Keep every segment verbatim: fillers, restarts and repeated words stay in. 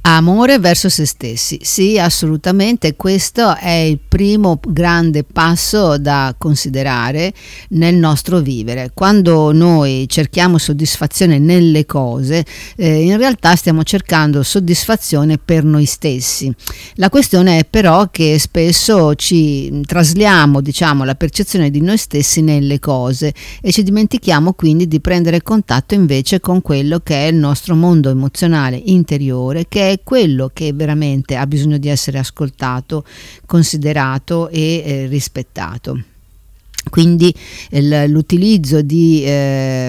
Amore verso se stessi, sì, assolutamente, questo è il primo grande passo da considerare nel nostro vivere. Quando noi cerchiamo soddisfazione nelle cose, eh, in realtà stiamo cercando soddisfazione per noi stessi. La questione è però che spesso ci trasliamo, diciamo, la percezione di noi stessi nelle cose e ci dimentichiamo quindi di prendere contatto invece con quello che è il nostro mondo emozionale interiore, che è è quello che veramente ha bisogno di essere ascoltato, considerato e eh, rispettato. Quindi il, l'utilizzo di, eh,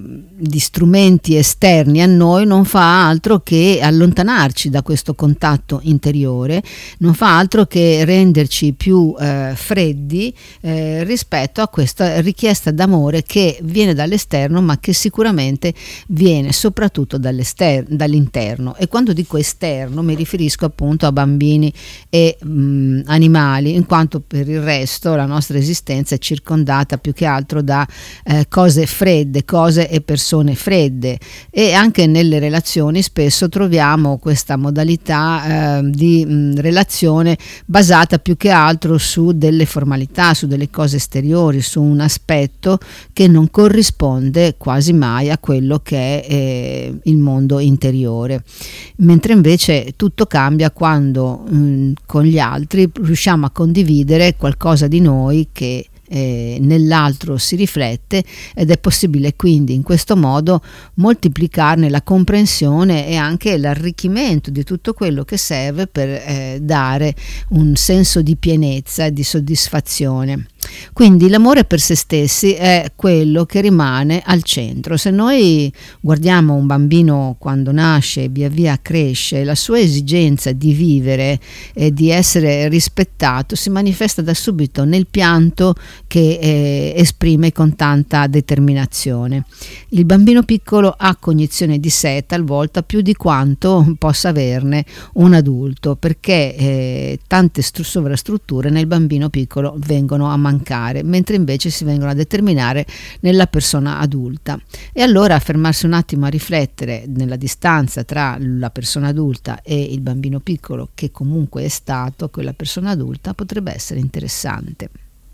di strumenti esterni a noi non fa altro che allontanarci da questo contatto interiore, non fa altro che renderci più eh, freddi eh, rispetto a questa richiesta d'amore che viene dall'esterno, ma che sicuramente viene soprattutto dall'interno. E quando dico esterno mi riferisco appunto a bambini e mh, animali, in quanto per il resto la nostra esistenza è circondata circondata più che altro da eh, cose fredde, cose e persone fredde, e anche nelle relazioni spesso troviamo questa modalità eh, di mh, relazione basata più che altro su delle formalità, su delle cose esteriori, su un aspetto che non corrisponde quasi mai a quello che è eh, il mondo interiore, mentre invece tutto cambia quando mh, con gli altri riusciamo a condividere qualcosa di noi che Eh, nell'altro si riflette, ed è possibile quindi in questo modo moltiplicarne la comprensione e anche l'arricchimento di tutto quello che serve per eh, dare un senso di pienezza e di soddisfazione. Quindi l'amore per se stessi è quello che rimane al centro. Se noi guardiamo un bambino quando nasce e via via cresce, la sua esigenza di vivere e di essere rispettato si manifesta da subito nel pianto che eh, esprime con tanta determinazione. Il bambino piccolo ha cognizione di sé talvolta più di quanto possa averne un adulto, perché eh, tante stru- sovrastrutture nel bambino piccolo vengono a mancare, mentre invece si vengono a determinare nella persona adulta. E allora fermarsi un attimo a riflettere nella distanza tra la persona adulta e il bambino piccolo, che comunque è stato quella persona adulta, potrebbe essere interessante.